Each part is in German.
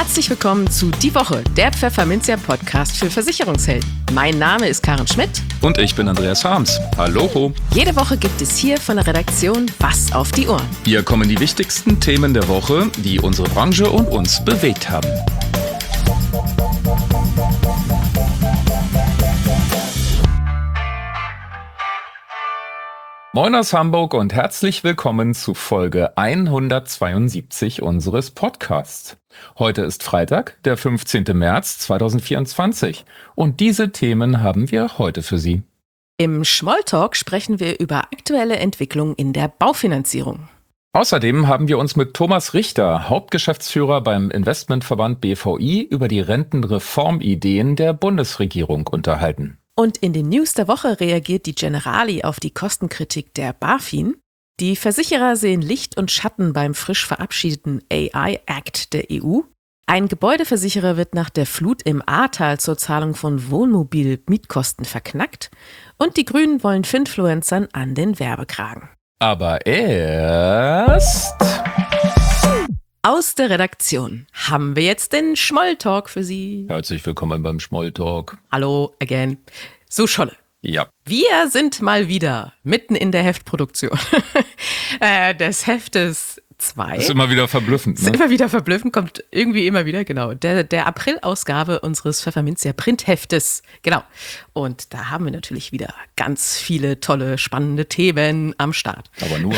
Herzlich willkommen zu Die Woche, der Pfefferminzia Podcast für Versicherungshelden. Mein Name ist Karen Schmidt. Und ich bin Andreas Harms. Hallo. Jede Woche gibt es hier von der Redaktion was auf die Ohren. Hier kommen die wichtigsten Themen der Woche, die unsere Branche und uns bewegt haben. Moin aus Hamburg und herzlich willkommen zu Folge 172 unseres Podcasts. Heute ist Freitag, der 15. März 2024 und diese Themen haben wir heute für Sie. Im Smalltalk sprechen wir über aktuelle Entwicklungen in der Baufinanzierung. Außerdem haben wir uns mit Thomas Richter, Hauptgeschäftsführer beim Investmentverband BVI, über die Rentenreformideen der Bundesregierung unterhalten. Und in den News der Woche reagiert die Generali auf die Kostenkritik der BaFin. Die Versicherer sehen Licht und Schatten beim frisch verabschiedeten AI-Act der EU. Ein Gebäudeversicherer wird nach der Flut im Ahrtal zur Zahlung von Wohnmobil-Mietkosten verknackt. Und die Grünen wollen Finfluencern an den Werbekragen. Aber erst... Aus der Redaktion haben wir jetzt den Smalltalk für Sie. Herzlich willkommen beim Smalltalk. Hallo again. So, Scholle. Ja. Wir sind mal wieder mitten in der Heftproduktion des Heftes 2. Das ist immer wieder verblüffend. Das ist immer wieder verblüffend, kommt irgendwie immer wieder, genau. Der April-Ausgabe unseres Pfefferminzia Printheftes, genau. Und da haben wir natürlich wieder ganz viele tolle, spannende Themen am Start. Aber nur.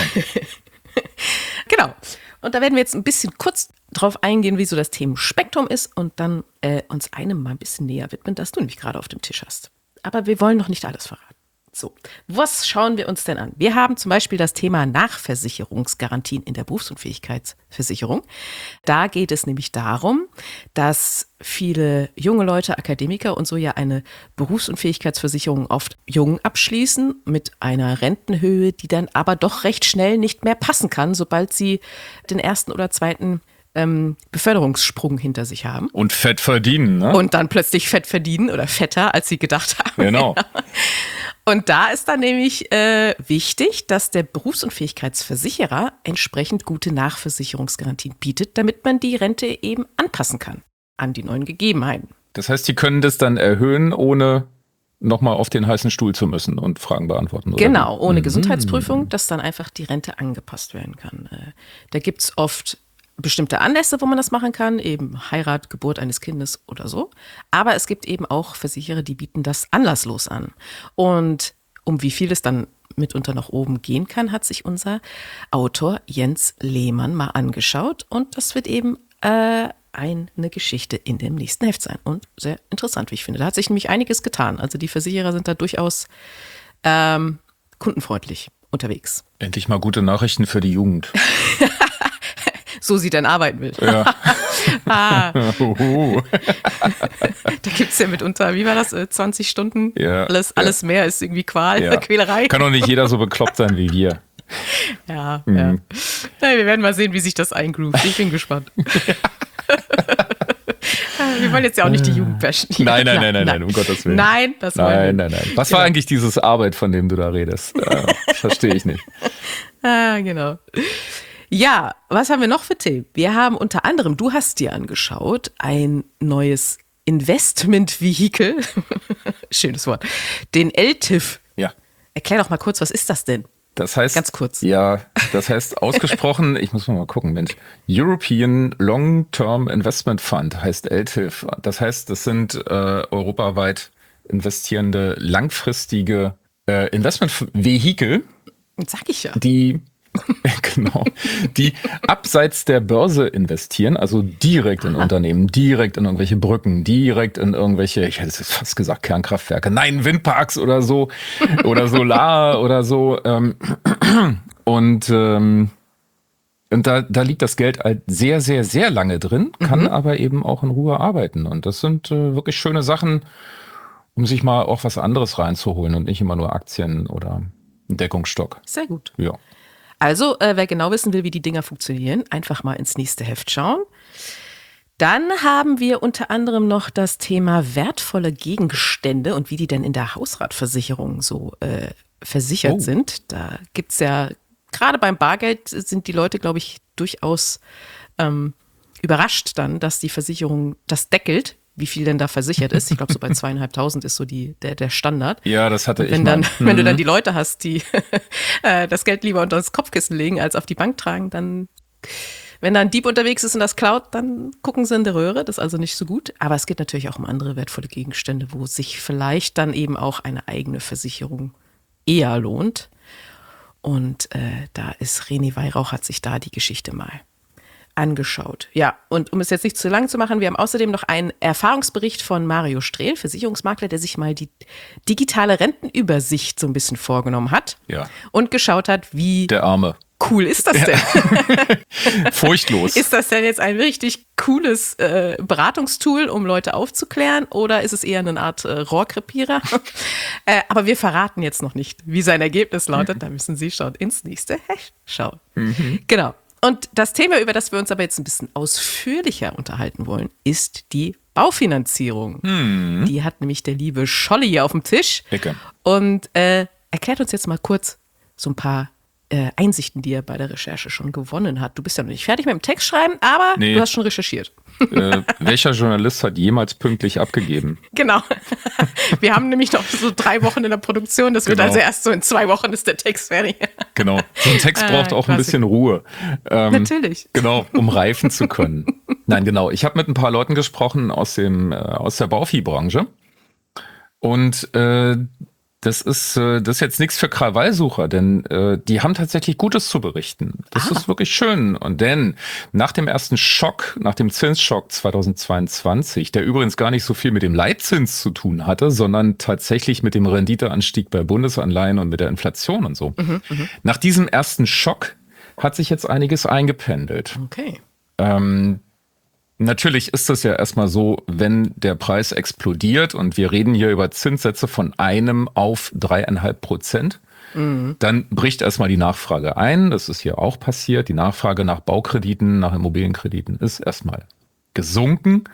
Genau. Und da werden wir jetzt ein bisschen kurz drauf eingehen, wie so das Themenspektrum ist und dann uns einem mal ein bisschen näher widmen, das du nämlich gerade auf dem Tisch hast. Aber wir wollen noch nicht alles verraten. So, was schauen wir uns denn an? Wir haben zum Beispiel das Thema Nachversicherungsgarantien in der Berufsunfähigkeitsversicherung. Da geht es nämlich darum, dass viele junge Leute, Akademiker und so ja eine Berufsunfähigkeitsversicherung oft jung abschließen mit einer Rentenhöhe, die dann aber doch recht schnell nicht mehr passen kann, sobald sie den ersten oder zweiten Beförderungssprung hinter sich haben. Und fett verdienen, ne? Und dann plötzlich fett verdienen oder fetter, als sie gedacht haben. Genau. Und da ist dann nämlich wichtig, dass der Berufsunfähigkeitsversicherer entsprechend gute Nachversicherungsgarantien bietet, damit man die Rente eben anpassen kann an die neuen Gegebenheiten. Das heißt, die können das dann erhöhen, ohne nochmal auf den heißen Stuhl zu müssen und Fragen beantworten, oder? Genau, ohne Gesundheitsprüfung, dass dann einfach die Rente angepasst werden kann. Da gibt es oft bestimmte Anlässe, wo man das machen kann, eben Heirat, Geburt eines Kindes oder so. Aber es gibt eben auch Versicherer, die bieten das anlasslos an. Und um wie viel es dann mitunter nach oben gehen kann, hat sich unser Autor Jens Lehmann mal angeschaut. Und das wird eben eine Geschichte in dem nächsten Heft sein. Und sehr interessant, wie ich finde. Da hat sich nämlich einiges getan. Also die Versicherer sind da durchaus kundenfreundlich unterwegs. Endlich mal gute Nachrichten für die Jugend. So sie denn arbeiten will. Ja. Da gibt es ja mitunter, wie war das, 20 Stunden? Ja, Alles mehr ist irgendwie Ja. Quälerei. Kann doch nicht jeder so bekloppt sein wie wir. Ja. Na, wir werden mal sehen, wie sich das eingroovt. Ich bin gespannt. Wir wollen jetzt ja auch nicht die Jugend bashen. Nein, um Gottes Willen. Nein, das wollen wir nicht. Nein. Was war eigentlich dieses Arbeit, von dem du da redest? Verstehe ich nicht. Genau. Ja, was haben wir noch für Themen? Wir haben unter anderem, du hast dir angeschaut, ein neues Investmentvehikel, schönes Wort, den LTIF. Ja. Erklär doch mal kurz, was ist das denn? Das heißt, ganz kurz. Ja, das heißt ausgesprochen, ich muss mal gucken, Mensch, European Long-Term Investment Fund heißt LTIF. Das heißt, das sind europaweit investierende, langfristige Investmentvehikel. Sag ich ja. Die abseits der Börse investieren, also direkt in Unternehmen, direkt in irgendwelche Brücken, direkt in irgendwelche, ich hätte es jetzt fast gesagt, Kernkraftwerke, nein, Windparks oder so, oder Solar oder so. Und da liegt das Geld halt sehr, sehr, sehr lange drin, kann aber eben auch in Ruhe arbeiten. Und das sind wirklich schöne Sachen, um sich mal auch was anderes reinzuholen und nicht immer nur Aktien oder einen Deckungsstock. Sehr gut. Ja. Also, wer genau wissen will, wie die Dinger funktionieren, einfach mal ins nächste Heft schauen. Dann haben wir unter anderem noch das Thema wertvolle Gegenstände und wie die denn in der Hausratversicherung so versichert sind. Da gibt's ja, gerade beim Bargeld sind die Leute, glaube ich, durchaus überrascht dann, dass die Versicherung das deckelt, wie viel denn da versichert ist. Ich glaube, so bei 2.500 ist so der Standard. Ja, das hatte ich mal. Wenn du dann Mhm. die Leute hast, die das Geld lieber unter das Kopfkissen legen, als auf die Bank tragen, dann, wenn da ein Dieb unterwegs ist und das klaut, dann gucken sie in der Röhre. Das ist also nicht so gut. Aber es geht natürlich auch um andere wertvolle Gegenstände, wo sich vielleicht dann eben auch eine eigene Versicherung eher lohnt. Und da ist René Weihrauch, hat sich da die Geschichte mal angeschaut. Ja, und um es jetzt nicht zu lang zu machen, wir haben außerdem noch einen Erfahrungsbericht von Mario Strehl, Versicherungsmakler, der sich mal die digitale Rentenübersicht so ein bisschen vorgenommen hat Ja. und geschaut hat, wie Der Arme. cool ist das denn? Furchtlos. Ist das denn jetzt ein richtig cooles Beratungstool, um Leute aufzuklären, oder ist es eher eine Art Rohrkrepierer? Aber wir verraten jetzt noch nicht, wie sein Ergebnis lautet. Da müssen Sie schon ins nächste Heft schauen. Genau. Und das Thema, über das wir uns aber jetzt ein bisschen ausführlicher unterhalten wollen, ist die Baufinanzierung. Die hat nämlich der liebe Scholli hier auf dem Tisch. Ecke. Und erklärt uns jetzt mal kurz so ein paar Einsichten, die er bei der Recherche schon gewonnen hat. Du bist ja noch nicht fertig mit dem Text schreiben, aber Nee. du hast schon recherchiert. Welcher Journalist hat jemals pünktlich abgegeben? Genau. Wir haben nämlich noch so 3 Wochen in der Produktion. Das wird Genau. also erst so in 2 Wochen ist der Text fertig. Genau. So ein Text braucht auch ein Klassik. bisschen Ruhe. Natürlich. Genau, um reifen zu können. Nein, genau. Ich habe mit ein paar Leuten gesprochen aus der Bauviehbranche. Und das ist jetzt nichts für Krawallsucher, denn die haben tatsächlich Gutes zu berichten. Das ist wirklich schön. Und denn nach dem ersten Schock, nach dem Zinsschock 2022, der übrigens gar nicht so viel mit dem Leitzins zu tun hatte, sondern tatsächlich mit dem Renditeanstieg bei Bundesanleihen und mit der Inflation und so. Nach diesem ersten Schock hat sich jetzt einiges eingependelt. Okay. Natürlich ist es ja erstmal so, wenn der Preis explodiert und wir reden hier über Zinssätze von 1 auf 3,5%, dann bricht erstmal die Nachfrage ein. Das ist hier auch passiert. Die Nachfrage nach Baukrediten, nach Immobilienkrediten ist erstmal gesunken.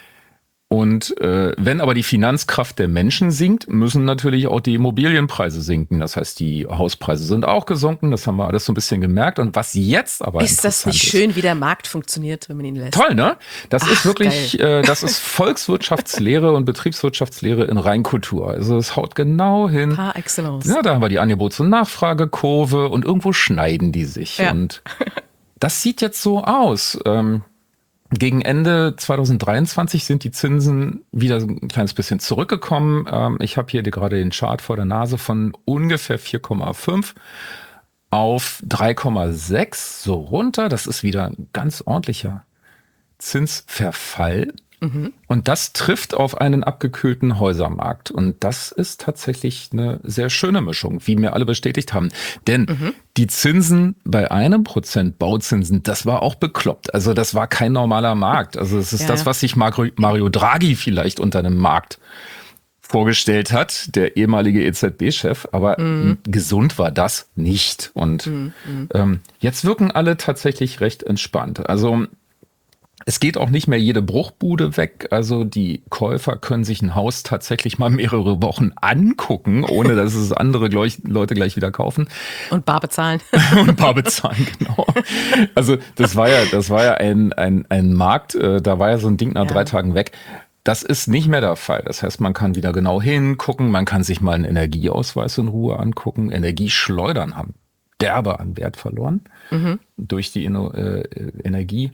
Und wenn aber die Finanzkraft der Menschen sinkt, müssen natürlich auch die Immobilienpreise sinken. Das heißt, die Hauspreise sind auch gesunken. Das haben wir alles so ein bisschen gemerkt. Und was jetzt aber Ist das nicht interessant schön, wie der Markt funktioniert, wenn man ihn lässt? Toll, ne? Das ist Ach, wirklich, das ist Volkswirtschaftslehre und Betriebswirtschaftslehre in Reinkultur. Also es haut genau hin. Par excellence. Ja, da haben wir die Angebots- und Nachfragekurve und irgendwo schneiden die sich. Ja. Und das sieht jetzt so aus. Gegen Ende 2023 sind die Zinsen wieder ein kleines bisschen zurückgekommen. Ich habe hier gerade den Chart vor der Nase von ungefähr 4,5 auf 3,6 so runter. Das ist wieder ein ganz ordentlicher Zinsverfall. Und das trifft auf einen abgekühlten Häusermarkt. Und das ist tatsächlich eine sehr schöne Mischung, wie mir alle bestätigt haben. Denn die Zinsen bei 1% Bauzinsen, das war auch bekloppt. Also das war kein normaler Markt. Also es ist Ja, das, ja. was sich Mario Draghi vielleicht unter einem Markt vorgestellt hat, der ehemalige EZB-Chef, aber gesund war das nicht. Und jetzt wirken alle tatsächlich recht entspannt. Also es geht auch nicht mehr jede Bruchbude weg. Also die Käufer können sich ein Haus tatsächlich mal mehrere Wochen angucken, ohne dass es andere Leute gleich wieder kaufen. Und bar bezahlen. Und ein paar bezahlen, genau. Also das war ja ein Markt, da war ja so ein Ding nach 3 Tagen weg. Das ist nicht mehr der Fall. Das heißt, man kann wieder genau hingucken, man kann sich mal einen Energieausweis in Ruhe angucken. Energieschleudern haben derbe an Wert verloren durch die Energiekrise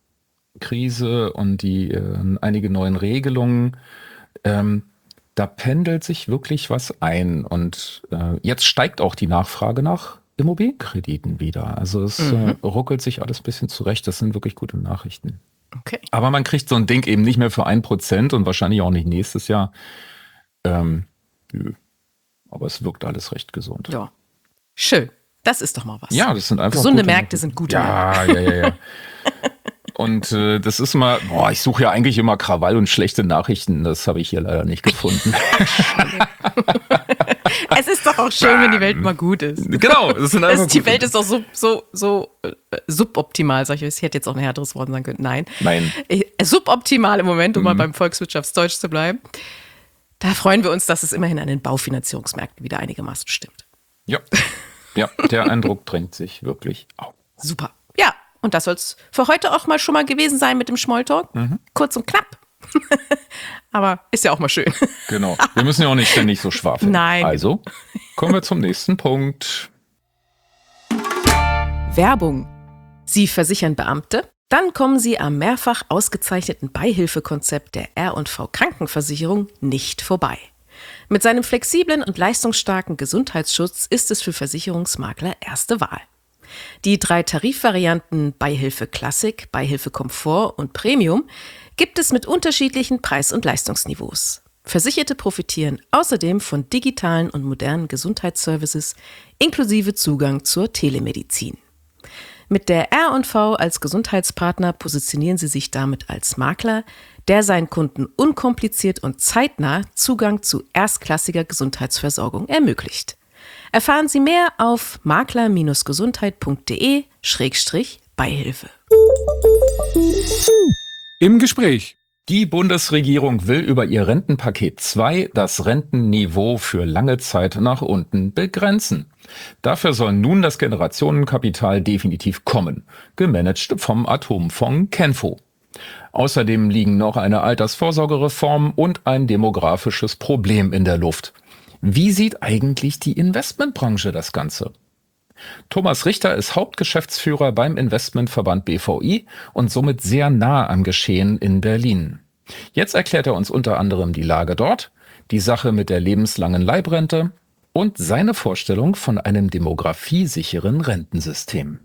und die einige neuen Regelungen. Da pendelt sich wirklich was ein. Und jetzt steigt auch die Nachfrage nach Immobilienkrediten wieder. Also es ruckelt sich alles ein bisschen zurecht. Das sind wirklich gute Nachrichten. Okay. Aber man kriegt so ein Ding eben nicht mehr für 1% und wahrscheinlich auch nicht nächstes Jahr. Nö. Aber es wirkt alles recht gesund. Ja. Schön. Das ist doch mal was. Ja, das sind einfach Gesunde gute Märkte sind gute Ja. Und das ist immer, ich suche ja eigentlich immer Krawall und schlechte Nachrichten. Das habe ich hier leider nicht gefunden. Es ist doch auch schön, wenn die Welt mal gut ist. Genau, das sind einfach Die gute- Welt ist doch so suboptimal, sag ich. Ich hätte jetzt auch ein härteres Wort sagen können. Nein. Suboptimal im Moment, um mal beim Volkswirtschaftsdeutsch zu bleiben. Da freuen wir uns, dass es immerhin an den Baufinanzierungsmärkten wieder einigermaßen stimmt. Ja, der Eindruck drängt sich wirklich auf. Super. Ja, Und das soll es für heute auch mal schon mal gewesen sein mit dem Smalltalk. Kurz und knapp. Aber ist ja auch mal schön. Genau. Wir müssen ja auch nicht ständig so schwafeln. Nein. Also, kommen wir zum nächsten Punkt. Werbung. Sie versichern Beamte? Dann kommen Sie am mehrfach ausgezeichneten Beihilfekonzept der R&V Krankenversicherung nicht vorbei. Mit seinem flexiblen und leistungsstarken Gesundheitsschutz ist es für Versicherungsmakler erste Wahl. Die 3 Tarifvarianten Beihilfe Classic, Beihilfe Komfort und Premium gibt es mit unterschiedlichen Preis- und Leistungsniveaus. Versicherte profitieren außerdem von digitalen und modernen Gesundheitsservices inklusive Zugang zur Telemedizin. Mit der R&V als Gesundheitspartner positionieren sie sich damit als Makler, der seinen Kunden unkompliziert und zeitnah Zugang zu erstklassiger Gesundheitsversorgung ermöglicht. Erfahren Sie mehr auf makler-gesundheit.de/Beihilfe. Im Gespräch. Die Bundesregierung will über ihr Rentenpaket 2 das Rentenniveau für lange Zeit nach unten begrenzen. Dafür soll nun das Generationenkapital definitiv kommen, gemanagt vom Atomfonds Kenfo. Außerdem liegen noch eine Altersvorsorgereform und ein demografisches Problem in der Luft. Wie sieht eigentlich die Investmentbranche das Ganze? Thomas Richter ist Hauptgeschäftsführer beim Investmentverband BVI und somit sehr nah am Geschehen in Berlin. Jetzt erklärt er uns unter anderem die Lage dort, die Sache mit der lebenslangen Leibrente und seine Vorstellung von einem demografiesicheren Rentensystem.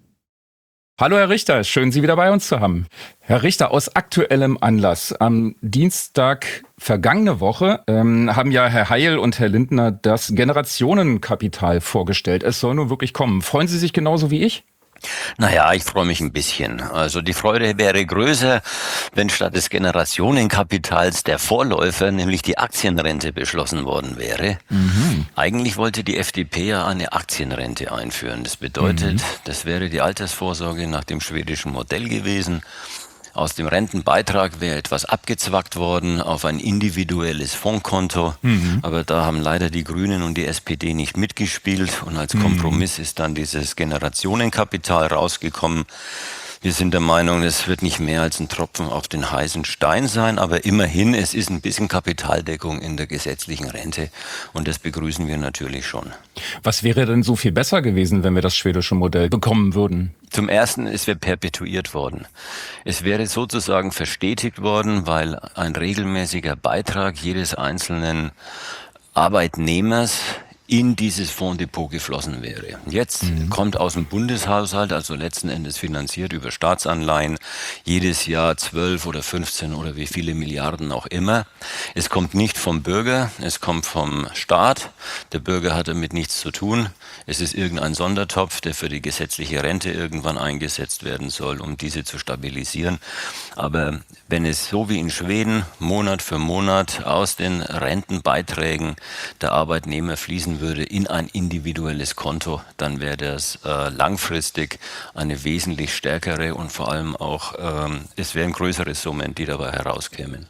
Hallo Herr Richter, schön Sie wieder bei uns zu haben. Herr Richter, aus aktuellem Anlass, am Dienstag vergangene Woche haben ja Herr Heil und Herr Lindner das Generationenkapital vorgestellt. Es soll nun wirklich kommen. Freuen Sie sich genauso wie ich? Naja, ich freue mich ein bisschen. Also die Freude wäre größer, wenn statt des Generationenkapitals der Vorläufer, nämlich die Aktienrente, beschlossen worden wäre. Eigentlich wollte die FDP ja eine Aktienrente einführen. Das bedeutet, das wäre die Altersvorsorge nach dem schwedischen Modell gewesen. Aus dem Rentenbeitrag wäre etwas abgezwackt worden auf ein individuelles Fondskonto. Aber da haben leider die Grünen und die SPD nicht mitgespielt. Und als Kompromiss ist dann dieses Generationenkapital rausgekommen. Wir sind der Meinung, es wird nicht mehr als ein Tropfen auf den heißen Stein sein. Aber immerhin, es ist ein bisschen Kapitaldeckung in der gesetzlichen Rente. Und das begrüßen wir natürlich schon. Was wäre denn so viel besser gewesen, wenn wir das schwedische Modell bekommen würden? Zum Ersten, es wäre perpetuiert worden. Es wäre sozusagen verstetigt worden, weil ein regelmäßiger Beitrag jedes einzelnen Arbeitnehmers in dieses Fondsdepot geflossen wäre. Jetzt kommt aus dem Bundeshaushalt, also letzten Endes finanziert über Staatsanleihen, jedes Jahr 12 oder 15 oder wie viele Milliarden auch immer. Es kommt nicht vom Bürger, es kommt vom Staat. Der Bürger hat damit nichts zu tun. Es ist irgendein Sondertopf, der für die gesetzliche Rente irgendwann eingesetzt werden soll, um diese zu stabilisieren. Aber wenn es so wie in Schweden Monat für Monat aus den Rentenbeiträgen der Arbeitnehmer fließen würde in ein individuelles Konto, dann wäre das langfristig eine wesentlich stärkere und vor allem auch, es wären größere Summen, die dabei herauskämen.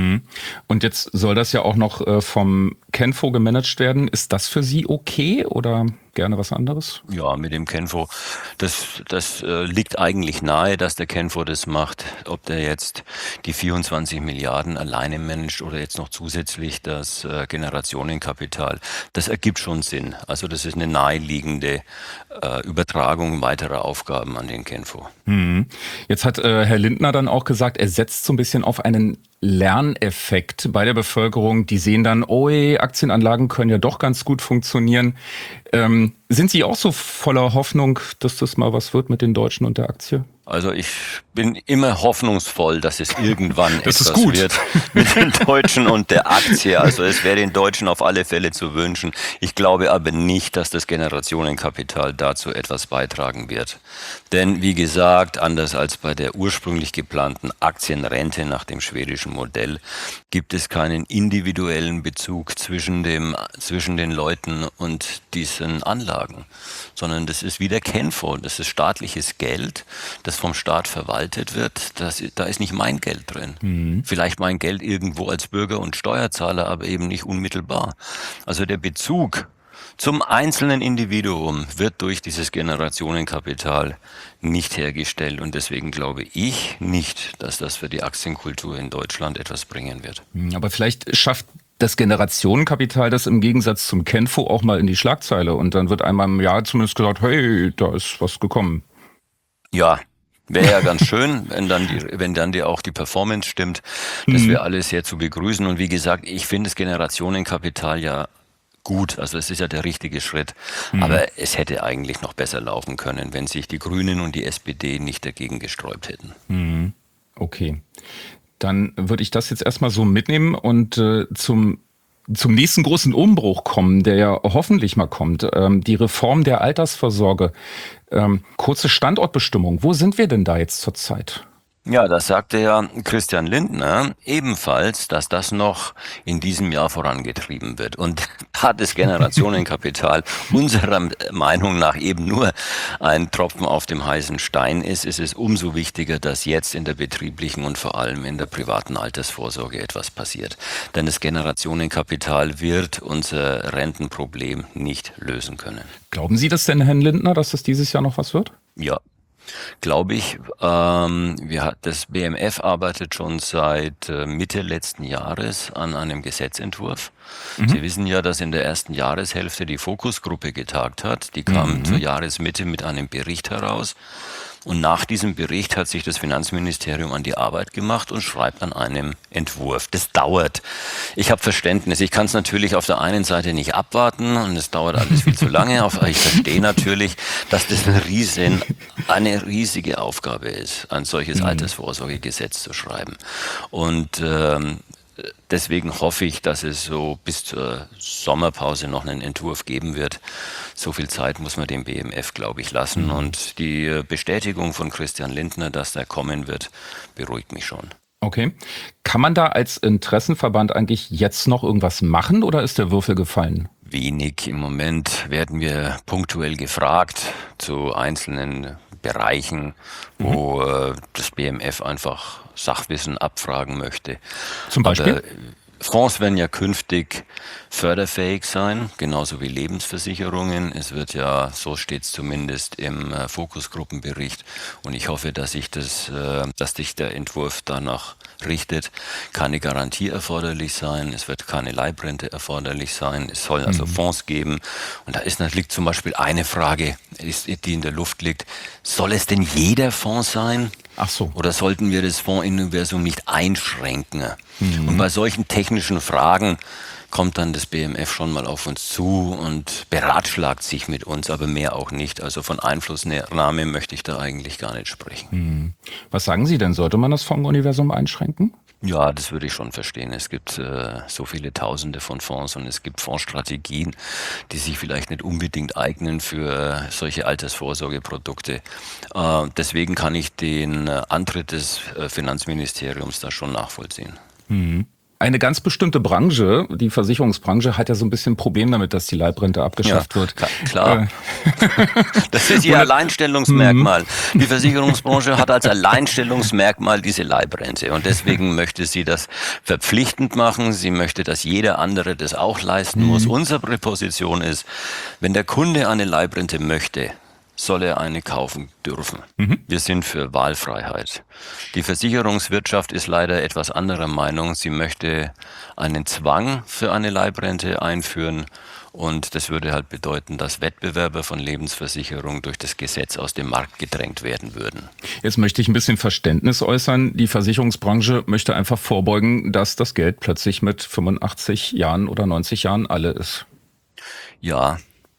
Und jetzt soll das ja auch noch vom Kenfo gemanagt werden. Ist das für Sie okay oder gerne was anderes? Ja, mit dem Kenfo, das liegt eigentlich nahe, dass der Kenfo das macht. Ob der jetzt die 24 Milliarden alleine managt oder jetzt noch zusätzlich das Generationenkapital, das ergibt schon Sinn. Also das ist eine naheliegende Übertragung weiterer Aufgaben an den Kenfo. Jetzt hat Herr Lindner dann auch gesagt, er setzt so ein bisschen auf einen Lerneffekt bei der Bevölkerung. Die sehen dann, oh, Aktienanlagen können ja doch ganz gut funktionieren. Sind Sie auch so voller Hoffnung, dass das mal was wird mit den Deutschen und der Aktie? Also ich bin immer hoffnungsvoll, dass es irgendwann das etwas wird mit den Deutschen und der Aktie. Also es wäre den Deutschen auf alle Fälle zu wünschen. Ich glaube aber nicht, dass das Generationenkapital dazu etwas beitragen wird. Denn wie gesagt, anders als bei der ursprünglich geplanten Aktienrente nach dem schwedischen Modell, gibt es keinen individuellen Bezug zwischen den Leuten und diesen Anlagen, sondern das ist wie der Kenfo, das ist staatliches Geld, das vom Staat verwaltet wird. Da ist nicht mein Geld drin. Vielleicht mein Geld irgendwo als Bürger und Steuerzahler, aber eben nicht unmittelbar. Also der Bezug zum einzelnen Individuum wird durch dieses Generationenkapital nicht hergestellt. Und deswegen glaube ich nicht, dass das für die Aktienkultur in Deutschland etwas bringen wird. Aber vielleicht schafft das Generationenkapital das im Gegensatz zum Kenfo auch mal in die Schlagzeile. Und dann wird einmal im Jahr zumindest gesagt, hey, da ist was gekommen. Ja, wäre ja ganz schön, wenn dann auch die Performance stimmt. Das wäre alles sehr zu begrüßen. Und wie gesagt, ich finde das Generationenkapital ja gut. Also es ist ja der richtige Schritt. Aber es hätte eigentlich noch besser laufen können, wenn sich die Grünen und die SPD nicht dagegen gesträubt hätten. Okay. Dann würde ich das jetzt erstmal so mitnehmen und zum nächsten großen Umbruch kommen, der ja hoffentlich mal kommt. Die Reform der Altersvorsorge. Kurze Standortbestimmung. Wo sind wir denn da jetzt zurzeit? Ja, das sagte ja Christian Lindner ebenfalls, dass das noch in diesem Jahr vorangetrieben wird. Und da das Generationenkapital unserer Meinung nach eben nur ein Tropfen auf dem heißen Stein ist, ist es umso wichtiger, dass jetzt in der betrieblichen und vor allem in der privaten Altersvorsorge etwas passiert. Denn das Generationenkapital wird unser Rentenproblem nicht lösen können. Glauben Sie das denn, Herrn Lindner, dass das dieses Jahr noch was wird? Ja. Glaube ich. Das BMF arbeitet schon seit Mitte letzten Jahres an einem Gesetzentwurf. Sie wissen ja, dass in der ersten Jahreshälfte die Fokusgruppe getagt hat. Die kam zur Jahresmitte mit einem Bericht heraus. Und nach diesem Bericht hat sich das Finanzministerium an die Arbeit gemacht und schreibt an einem Entwurf. Das dauert. Ich habe Verständnis. Ich kann es natürlich auf der einen Seite nicht abwarten und es dauert alles viel zu lange. Aber ich verstehe natürlich, dass das eine riesige Aufgabe ist, ein solches Altersvorsorgegesetz zu schreiben. Und deswegen hoffe ich, dass es so bis zur Sommerpause noch einen Entwurf geben wird. So viel Zeit muss man dem BMF, glaube ich, lassen. Und die Bestätigung von Christian Lindner, dass der kommen wird, beruhigt mich schon. Okay. Kann man da als Interessenverband eigentlich jetzt noch irgendwas machen oder ist der Würfel gefallen? Wenig. Im Moment werden wir punktuell gefragt zu einzelnen Bereichen, wo das BMF einfach Sachwissen abfragen möchte. Zum Beispiel? Aber Fonds werden ja künftig förderfähig sein, genauso wie Lebensversicherungen. Es wird ja, so steht es zumindest im Fokusgruppenbericht, und ich hoffe, dass sich der Entwurf danach richtet. Keine Garantie erforderlich sein, es wird keine Leibrente erforderlich sein, es soll also Fonds geben. Und da liegt zum Beispiel eine Frage, die in der Luft liegt: Soll es denn jeder Fonds sein? Ach so. Oder sollten wir das Fondsuniversum nicht einschränken? Und bei solchen technischen Fragen kommt dann das BMF schon mal auf uns zu und beratschlagt sich mit uns, aber mehr auch nicht. Also von Einflussnahme möchte ich da eigentlich gar nicht sprechen. Was sagen Sie denn? Sollte man das Fondsuniversum einschränken? Ja, das würde ich schon verstehen. Es gibt so viele Tausende von Fonds und es gibt Fondsstrategien, die sich vielleicht nicht unbedingt eignen für solche Altersvorsorgeprodukte. Deswegen kann ich den Antritt des Finanzministeriums da schon nachvollziehen. Eine ganz bestimmte Branche, die Versicherungsbranche, hat ja so ein bisschen ein Problem damit, dass die Leibrente abgeschafft wird. Klar. Das ist ihr Alleinstellungsmerkmal. Die Versicherungsbranche hat als Alleinstellungsmerkmal diese Leibrente und deswegen möchte sie das verpflichtend machen. Sie möchte, dass jeder andere das auch leisten muss. Unsere Position ist, wenn der Kunde eine Leibrente möchte, soll er eine kaufen dürfen. Wir sind für Wahlfreiheit. Die Versicherungswirtschaft ist leider etwas anderer Meinung. Sie möchte einen Zwang für eine Leibrente einführen und das würde halt bedeuten, dass Wettbewerber von Lebensversicherung durch das Gesetz aus dem Markt gedrängt werden würden. Jetzt möchte ich ein bisschen Verständnis äußern. Die Versicherungsbranche möchte einfach vorbeugen, dass das Geld plötzlich mit 85 Jahren oder 90 Jahren alle ist. Ja,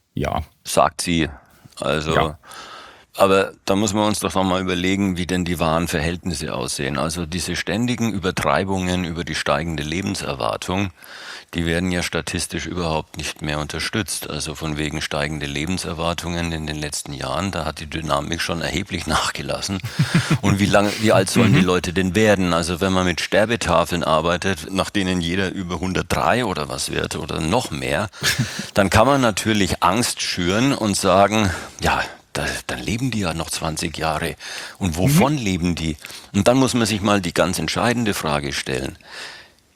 sagt sie. Also, ja. Aber da muss man uns doch nochmal überlegen, wie denn die wahren Verhältnisse aussehen. Also diese ständigen Übertreibungen über die steigende Lebenserwartung, die werden ja statistisch überhaupt nicht mehr unterstützt. Also von wegen steigende Lebenserwartungen in den letzten Jahren, da hat die Dynamik schon erheblich nachgelassen. Und wie alt sollen die Leute denn werden? Also wenn man mit Sterbetafeln arbeitet, nach denen jeder über 103 oder was wird oder noch mehr, dann kann man natürlich Angst schüren und sagen, ja, dann leben die ja noch 20 Jahre. Und wovon leben die? Und dann muss man sich mal die ganz entscheidende Frage stellen.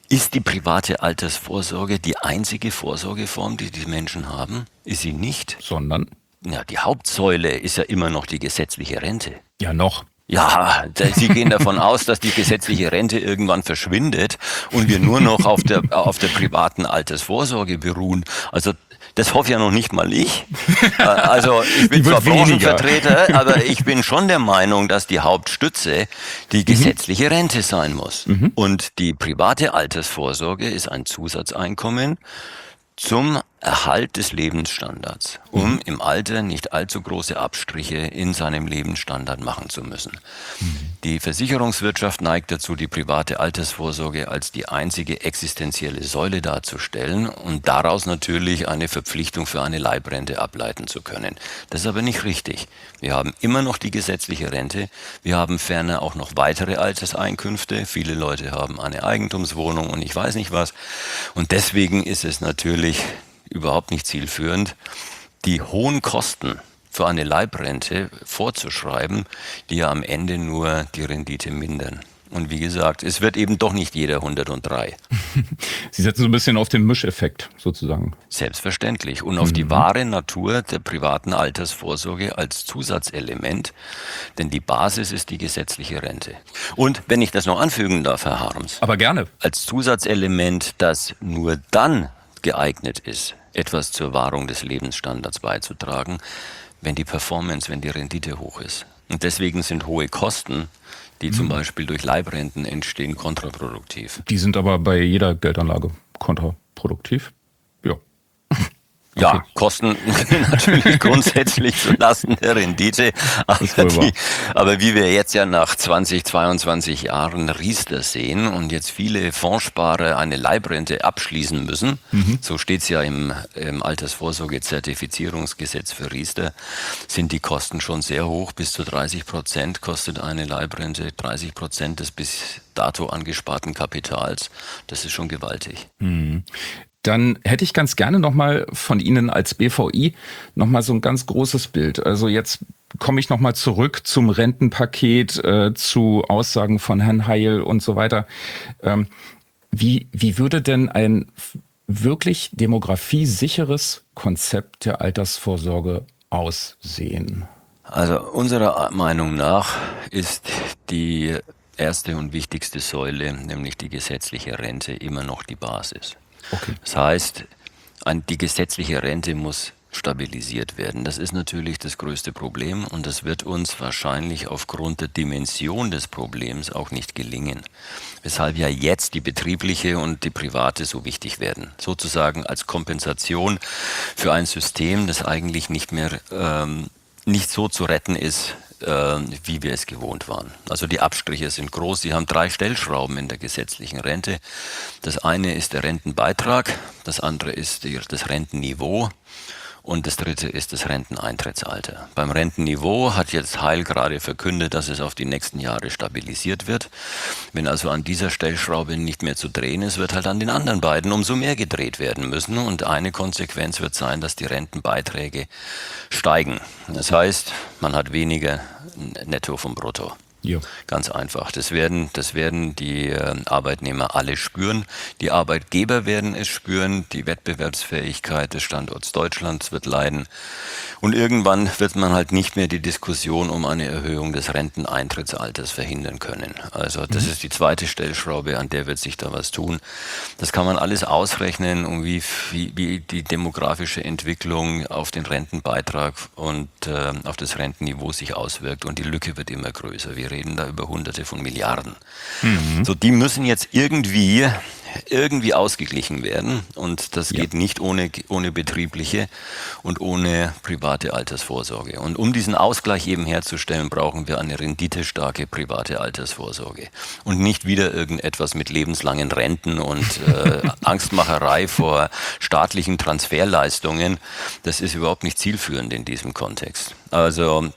Ist die private Altersvorsorge die einzige Vorsorgeform, die die Menschen haben? Ist sie nicht. Sondern? Ja, die Hauptsäule ist ja immer noch die gesetzliche Rente. Ja, noch. Ja, Sie gehen davon aus, dass die gesetzliche Rente irgendwann verschwindet und wir nur noch auf der privaten Altersvorsorge beruhen. Also das hoffe ja noch nicht mal ich. Also ich bin zwar Branchenvertreter, aber ich bin schon der Meinung, dass die Hauptstütze die gesetzliche Rente sein muss. Und die private Altersvorsorge ist ein Zusatzeinkommen zum Erhalt des Lebensstandards, um im Alter nicht allzu große Abstriche in seinem Lebensstandard machen zu müssen. Die Versicherungswirtschaft neigt dazu, die private Altersvorsorge als die einzige existenzielle Säule darzustellen und daraus natürlich eine Verpflichtung für eine Leibrente ableiten zu können. Das ist aber nicht richtig. Wir haben immer noch die gesetzliche Rente, wir haben ferner auch noch weitere Alterseinkünfte, viele Leute haben eine Eigentumswohnung und ich weiß nicht was. Und deswegen ist es natürlich überhaupt nicht zielführend, die hohen Kosten für eine Leibrente vorzuschreiben, die ja am Ende nur die Rendite mindern. Und wie gesagt, es wird eben doch nicht jeder 103. Sie setzen so ein bisschen auf den Mischeffekt sozusagen. Selbstverständlich. Und auf die wahre Natur der privaten Altersvorsorge als Zusatzelement, denn die Basis ist die gesetzliche Rente. Und wenn ich das noch anfügen darf, Herr Harms. Aber gerne. Als Zusatzelement, das nur dann geeignet ist, etwas zur Wahrung des Lebensstandards beizutragen, wenn die Performance, wenn die Rendite hoch ist. Und deswegen sind hohe Kosten, die zum Beispiel durch Leibrenten entstehen, kontraproduktiv. Die sind aber bei jeder Geldanlage kontraproduktiv. Ja. Ja, Okay. Kosten natürlich grundsätzlich zulasten der Rendite, aber wie wir jetzt ja nach 20, 22 Jahren Riester sehen und jetzt viele Fondssparer eine Leibrente abschließen müssen, so steht es ja im Altersvorsorge-Zertifizierungsgesetz für Riester, sind die Kosten schon sehr hoch. Bis zu 30% kostet eine Leibrente, 30% des bis dato angesparten Kapitals. Das ist schon gewaltig. Dann hätte ich ganz gerne nochmal von Ihnen als BVI nochmal so ein ganz großes Bild. Also jetzt komme ich nochmal zurück zum Rentenpaket, zu Aussagen von Herrn Heil und so weiter. Wie würde denn ein wirklich demografiesicheres Konzept der Altersvorsorge aussehen? Also unserer Meinung nach ist die erste und wichtigste Säule, nämlich die gesetzliche Rente, immer noch die Basis. Okay. Das heißt, die gesetzliche Rente muss stabilisiert werden. Das ist natürlich das größte Problem und das wird uns wahrscheinlich aufgrund der Dimension des Problems auch nicht gelingen. Weshalb ja jetzt die betriebliche und die private so wichtig werden. Sozusagen als Kompensation für ein System, das eigentlich nicht mehr nicht so zu retten ist, wie wir es gewohnt waren. Also die Abstriche sind groß. Sie haben 3 Stellschrauben in der gesetzlichen Rente. Das eine ist der Rentenbeitrag, das andere ist das Rentenniveau und das dritte ist das Renteneintrittsalter. Beim Rentenniveau hat jetzt Heil gerade verkündet, dass es auf die nächsten Jahre stabilisiert wird. Wenn also an dieser Stellschraube nicht mehr zu drehen ist, wird halt an den anderen beiden umso mehr gedreht werden müssen. Und eine Konsequenz wird sein, dass die Rentenbeiträge steigen. Das heißt, man hat weniger Netto vom Brutto. Ja. Ganz einfach. Das werden die Arbeitnehmer alle spüren. Die Arbeitgeber werden es spüren. Die Wettbewerbsfähigkeit des Standorts Deutschlands wird leiden. Und irgendwann wird man halt nicht mehr die Diskussion um eine Erhöhung des Renteneintrittsalters verhindern können. Also das ist die zweite Stellschraube, an der wird sich da was tun. Das kann man alles ausrechnen, um wie die demografische Entwicklung auf den Rentenbeitrag und auf das Rentenniveau sich auswirkt. Und die Lücke wird immer größer. Wir reden da über Hunderte von Milliarden. So, die müssen jetzt irgendwie ausgeglichen werden und das geht nicht ohne betriebliche und ohne private Altersvorsorge. Und um diesen Ausgleich eben herzustellen, brauchen wir eine renditestarke private Altersvorsorge und nicht wieder irgendetwas mit lebenslangen Renten und Angstmacherei vor staatlichen Transferleistungen. Das ist überhaupt nicht zielführend in diesem Kontext. Also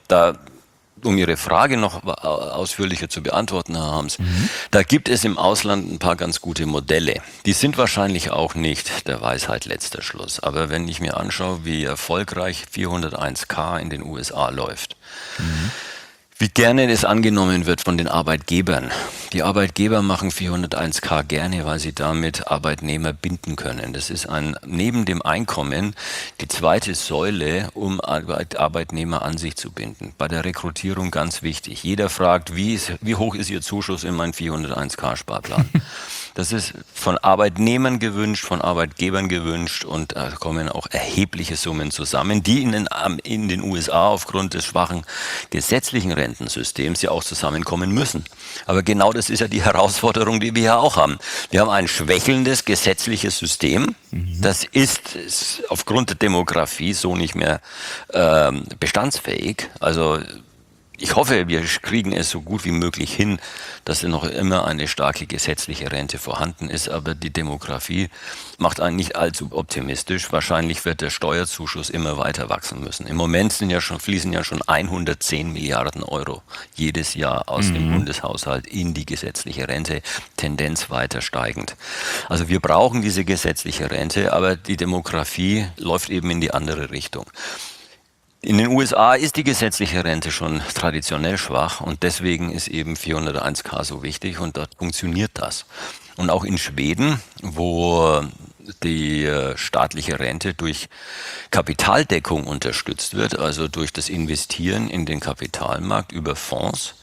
um Ihre Frage noch ausführlicher zu beantworten, Herr Harms, da gibt es im Ausland ein paar ganz gute Modelle. Die sind wahrscheinlich auch nicht der Weisheit letzter Schluss. Aber wenn ich mir anschaue, wie erfolgreich 401k in den USA läuft, Wie gerne es angenommen wird von den Arbeitgebern. Die Arbeitgeber machen 401k gerne, weil sie damit Arbeitnehmer binden können. Das ist neben dem Einkommen die zweite Säule, um Arbeitnehmer an sich zu binden. Bei der Rekrutierung ganz wichtig. Jeder fragt, wie hoch ist Ihr Zuschuss in meinen 401k-Sparplan? Das ist von Arbeitnehmern gewünscht, von Arbeitgebern gewünscht und da kommen auch erhebliche Summen zusammen, die in den USA aufgrund des schwachen gesetzlichen Rentensystems ja auch zusammenkommen müssen. Aber genau das ist ja die Herausforderung, die wir ja auch haben. Wir haben ein schwächelndes gesetzliches System. Das ist aufgrund der Demografie so nicht mehr bestandsfähig. Also ich hoffe, wir kriegen es so gut wie möglich hin, dass noch immer eine starke gesetzliche Rente vorhanden ist, aber die Demografie macht einen nicht allzu optimistisch. Wahrscheinlich wird der Steuerzuschuss immer weiter wachsen müssen. Im Moment fließen ja schon 110 Milliarden Euro jedes Jahr aus dem Bundeshaushalt in die gesetzliche Rente, Tendenz weiter steigend. Also wir brauchen diese gesetzliche Rente, aber die Demografie läuft eben in die andere Richtung. In den USA ist die gesetzliche Rente schon traditionell schwach und deswegen ist eben 401k so wichtig und dort funktioniert das. Und auch in Schweden, wo die staatliche Rente durch Kapitaldeckung unterstützt wird, also durch das Investieren in den Kapitalmarkt über Fonds,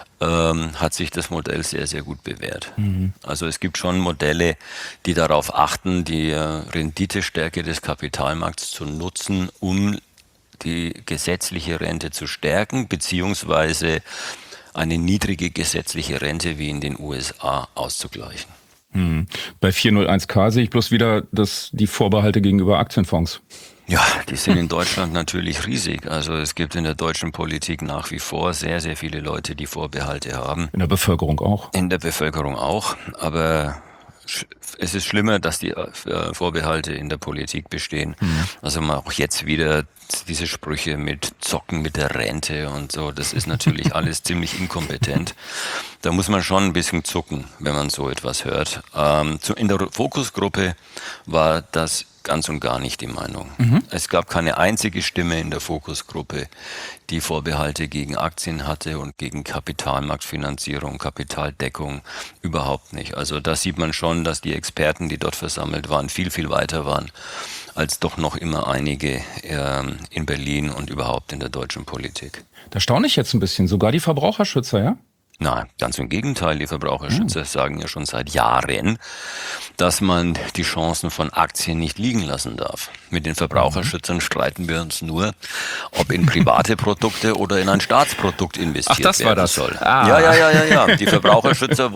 hat sich das Modell sehr, sehr gut bewährt. Also es gibt schon Modelle, die darauf achten, die Renditestärke des Kapitalmarkts zu nutzen, um die gesetzliche Rente zu stärken, beziehungsweise eine niedrige gesetzliche Rente wie in den USA auszugleichen. Bei 401k sehe ich bloß wieder die Vorbehalte gegenüber Aktienfonds. Ja, die sind in Deutschland natürlich riesig. Also es gibt in der deutschen Politik nach wie vor sehr, sehr viele Leute, die Vorbehalte haben. In der Bevölkerung auch. In der Bevölkerung auch, aber es ist schlimmer, dass die Vorbehalte in der Politik bestehen. Also auch jetzt wieder diese Sprüche mit Zocken mit der Rente und so, das ist natürlich alles ziemlich inkompetent. Da muss man schon ein bisschen zucken, wenn man so etwas hört. In der Fokusgruppe war das ganz und gar nicht die Meinung. Es gab keine einzige Stimme in der Fokusgruppe, die Vorbehalte gegen Aktien hatte und gegen Kapitalmarktfinanzierung, Kapitaldeckung überhaupt nicht. Also da sieht man schon, dass die Experten, die dort versammelt waren, viel, viel weiter waren als doch noch immer einige in Berlin und überhaupt in der deutschen Politik. Da staune ich jetzt ein bisschen. Sogar die Verbraucherschützer, ja? Nein, ganz im Gegenteil. Die Verbraucherschützer sagen ja schon seit Jahren, dass man die Chancen von Aktien nicht liegen lassen darf. Mit den Verbraucherschützern streiten wir uns nur, ob in private Produkte oder in ein Staatsprodukt investiert werden soll. Ja. Die Verbraucherschützer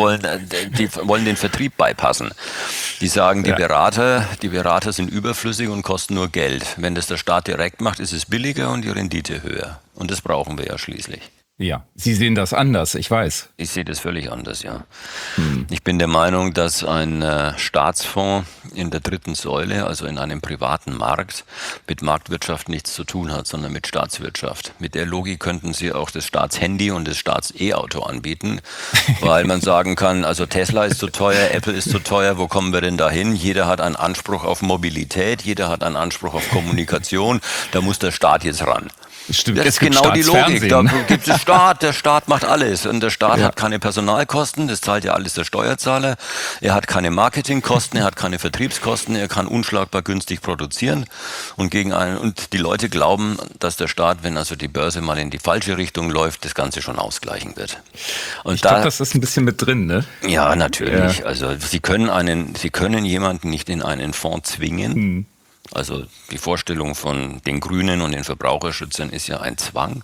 wollen den Vertrieb beipassen. Die sagen, die Berater sind überflüssig und kosten nur Geld. Wenn das der Staat direkt macht, ist es billiger und die Rendite höher. Und das brauchen wir ja schließlich. Ja, Sie sehen das anders, ich weiß. Ich sehe das völlig anders, ja. Ich bin der Meinung, dass ein Staatsfonds in der dritten Säule, also in einem privaten Markt, mit Marktwirtschaft nichts zu tun hat, sondern mit Staatswirtschaft. Mit der Logik könnten Sie auch das Staatshandy und das Staats-E-Auto anbieten, weil man sagen kann, also Tesla ist zu teuer, Apple ist zu teuer, wo kommen wir denn da hin? Jeder hat einen Anspruch auf Mobilität, jeder hat einen Anspruch auf Kommunikation, da muss der Staat jetzt ran. Stimmt, das ist genau die Logik. Da gibt es der Staat macht alles. Und der Staat hat keine Personalkosten, das zahlt ja alles der Steuerzahler. Er hat keine Marketingkosten, er hat keine Vertriebskosten, er kann unschlagbar günstig produzieren. Und die Leute glauben, dass der Staat, wenn also die Börse mal in die falsche Richtung läuft, das Ganze schon ausgleichen wird. Und ich glaube, das ist ein bisschen mit drin, ne? Ja, natürlich. Ja. Also Sie können jemanden nicht in einen Fonds zwingen. Also die Vorstellung von den Grünen und den Verbraucherschützern ist ja ein Zwang.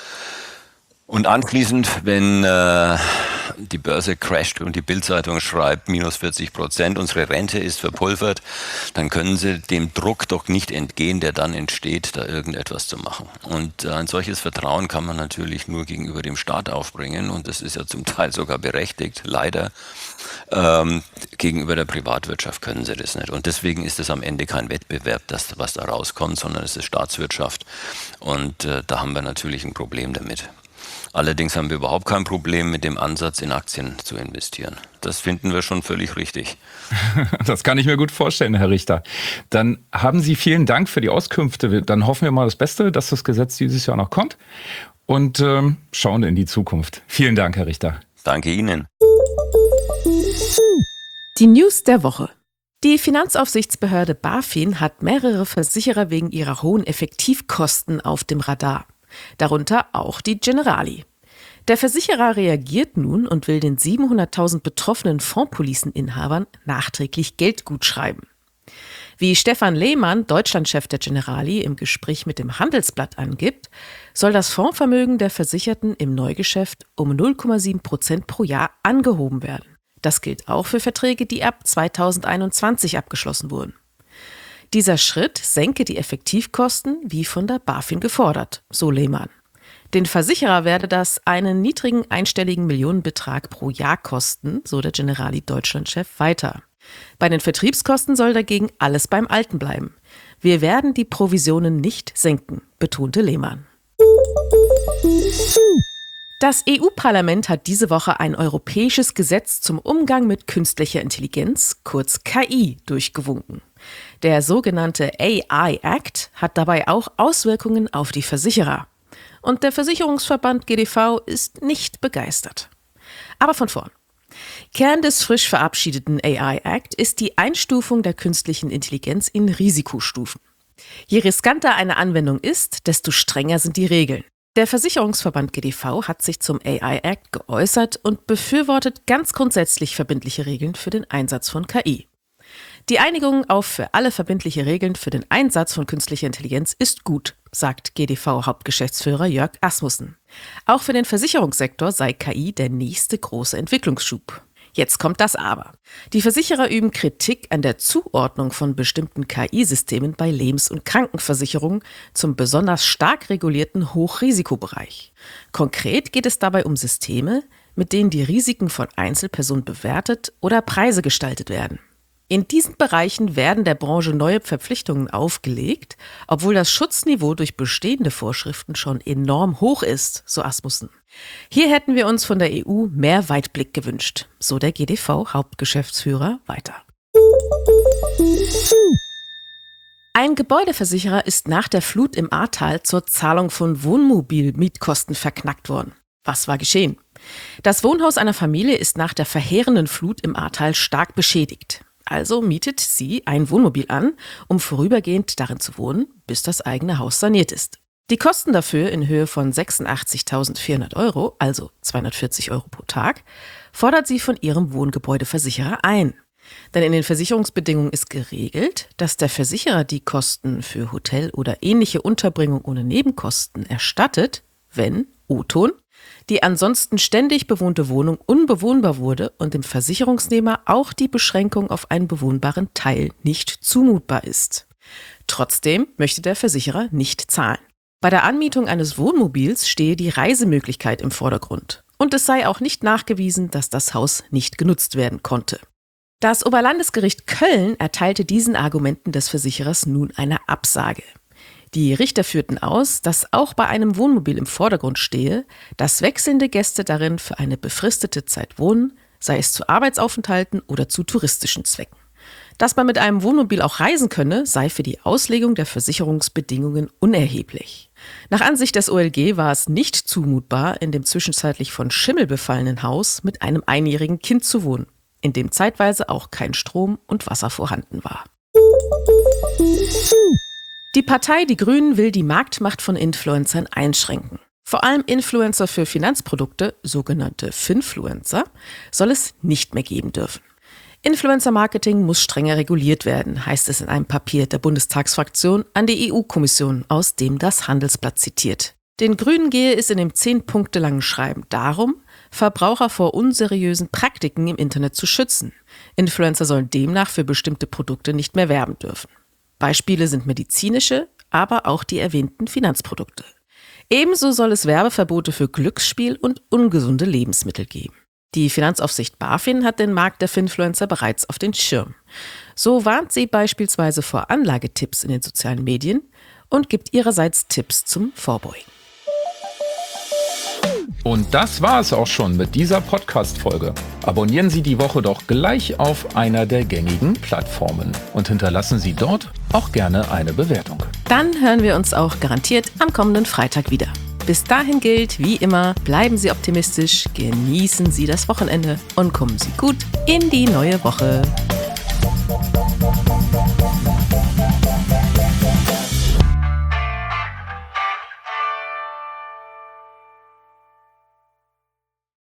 Und anschließend, wenn die Börse crasht und die Bild-Zeitung schreibt, minus 40%, unsere Rente ist verpulvert, dann können sie dem Druck doch nicht entgehen, der dann entsteht, da irgendetwas zu machen. Und ein solches Vertrauen kann man natürlich nur gegenüber dem Staat aufbringen und das ist ja zum Teil sogar berechtigt, leider. Gegenüber der Privatwirtschaft können sie das nicht. Und deswegen ist es am Ende kein Wettbewerb, was da rauskommt, sondern es ist Staatswirtschaft. Und da haben wir natürlich ein Problem damit. Allerdings haben wir überhaupt kein Problem mit dem Ansatz, in Aktien zu investieren. Das finden wir schon völlig richtig. Das kann ich mir gut vorstellen, Herr Richter. Dann haben Sie vielen Dank für die Auskünfte. Dann hoffen wir mal das Beste, dass das Gesetz dieses Jahr noch kommt. und schauen in die Zukunft. Vielen Dank, Herr Richter. Danke Ihnen. Die News der Woche. Die Finanzaufsichtsbehörde BaFin hat mehrere Versicherer wegen ihrer hohen Effektivkosten auf dem Radar. Darunter auch die Generali. Der Versicherer reagiert nun und will den 700.000 betroffenen Fondspoliceninhabern nachträglich Geld gutschreiben. Wie Stefan Lehmann, Deutschlandchef der Generali, im Gespräch mit dem Handelsblatt angibt, soll das Fondsvermögen der Versicherten im Neugeschäft um 0,7% pro Jahr angehoben werden. Das gilt auch für Verträge, die ab 2021 abgeschlossen wurden. Dieser Schritt senke die Effektivkosten, wie von der BaFin gefordert, so Lehmann. Den Versicherer werde das einen niedrigen einstelligen Millionenbetrag pro Jahr kosten, so der Generali Deutschlandchef weiter. Bei den Vertriebskosten soll dagegen alles beim Alten bleiben. Wir werden die Provisionen nicht senken, betonte Lehmann. Das EU-Parlament hat diese Woche ein europäisches Gesetz zum Umgang mit künstlicher Intelligenz, kurz KI, durchgewunken. Der sogenannte AI Act hat dabei auch Auswirkungen auf die Versicherer. Und der Versicherungsverband GDV ist nicht begeistert. Aber von vorn. Kern des frisch verabschiedeten AI Act ist die Einstufung der künstlichen Intelligenz in Risikostufen. Je riskanter eine Anwendung ist, desto strenger sind die Regeln. Der Versicherungsverband GDV hat sich zum AI Act geäußert und befürwortet ganz grundsätzlich verbindliche Regeln für den Einsatz von KI. Die Einigung auf für alle verbindliche Regeln für den Einsatz von künstlicher Intelligenz ist gut, sagt GDV-Hauptgeschäftsführer Jörg Asmussen. Auch für den Versicherungssektor sei KI der nächste große Entwicklungsschub. Jetzt kommt das Aber. Die Versicherer üben Kritik an der Zuordnung von bestimmten KI-Systemen bei Lebens- und Krankenversicherungen zum besonders stark regulierten Hochrisikobereich. Konkret geht es dabei um Systeme, mit denen die Risiken von Einzelpersonen bewertet oder Preise gestaltet werden. In diesen Bereichen werden der Branche neue Verpflichtungen aufgelegt, obwohl das Schutzniveau durch bestehende Vorschriften schon enorm hoch ist, so Asmussen. Hier hätten wir uns von der EU mehr Weitblick gewünscht, so der GDV-Hauptgeschäftsführer weiter. Ein Gebäudeversicherer ist nach der Flut im Ahrtal zur Zahlung von Wohnmobilmietkosten verknackt worden. Was war geschehen? Das Wohnhaus einer Familie ist nach der verheerenden Flut im Ahrtal stark beschädigt. Also mietet sie ein Wohnmobil an, um vorübergehend darin zu wohnen, bis das eigene Haus saniert ist. Die Kosten dafür in Höhe von 86.400 €, also 240 € pro Tag, fordert sie von ihrem Wohngebäudeversicherer ein. Denn in den Versicherungsbedingungen ist geregelt, dass der Versicherer die Kosten für Hotel oder ähnliche Unterbringung ohne Nebenkosten erstattet, wenn, O-Ton, die ansonsten ständig bewohnte Wohnung unbewohnbar wurde und dem Versicherungsnehmer auch die Beschränkung auf einen bewohnbaren Teil nicht zumutbar ist. Trotzdem möchte der Versicherer nicht zahlen. Bei der Anmietung eines Wohnmobils stehe die Reisemöglichkeit im Vordergrund. Und es sei auch nicht nachgewiesen, dass das Haus nicht genutzt werden konnte. Das Oberlandesgericht Köln erteilte diesen Argumenten des Versicherers nun eine Absage. Die Richter führten aus, dass auch bei einem Wohnmobil im Vordergrund stehe, dass wechselnde Gäste darin für eine befristete Zeit wohnen, sei es zu Arbeitsaufenthalten oder zu touristischen Zwecken. Dass man mit einem Wohnmobil auch reisen könne, sei für die Auslegung der Versicherungsbedingungen unerheblich. Nach Ansicht des OLG war es nicht zumutbar, in dem zwischenzeitlich von Schimmel befallenen Haus mit einem einjährigen Kind zu wohnen, in dem zeitweise auch kein Strom und Wasser vorhanden war. Die Partei Die Grünen will die Marktmacht von Influencern einschränken. Vor allem Influencer für Finanzprodukte, sogenannte Finfluencer, soll es nicht mehr geben dürfen. Influencer-Marketing muss strenger reguliert werden, heißt es in einem Papier der Bundestagsfraktion an die EU-Kommission, aus dem das Handelsblatt zitiert. Den Grünen gehe es in dem 10 Punkte langen Schreiben darum, Verbraucher vor unseriösen Praktiken im Internet zu schützen. Influencer sollen demnach für bestimmte Produkte nicht mehr werben dürfen. Beispiele sind medizinische, aber auch die erwähnten Finanzprodukte. Ebenso soll es Werbeverbote für Glücksspiel und ungesunde Lebensmittel geben. Die Finanzaufsicht BaFin hat den Markt der Finfluencer bereits auf den Schirm. So warnt sie beispielsweise vor Anlagetipps in den sozialen Medien und gibt ihrerseits Tipps zum Vorbeugen. Und das war es auch schon mit dieser Podcast-Folge. Abonnieren Sie die Woche doch gleich auf einer der gängigen Plattformen und hinterlassen Sie dort auch gerne eine Bewertung. Dann hören wir uns auch garantiert am kommenden Freitag wieder. Bis dahin gilt, wie immer, bleiben Sie optimistisch, genießen Sie das Wochenende und kommen Sie gut in die neue Woche.